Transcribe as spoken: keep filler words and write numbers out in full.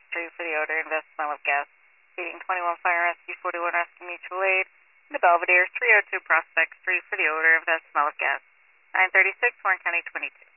three for the odor and the smell of gas. Seating twenty-one Fire Rescue, forty-one Rescue Mutual Aid. The Belvedere, three oh two Prospect Street for the odor of the smell of gas. nine thirty-six, Warren County twenty-two.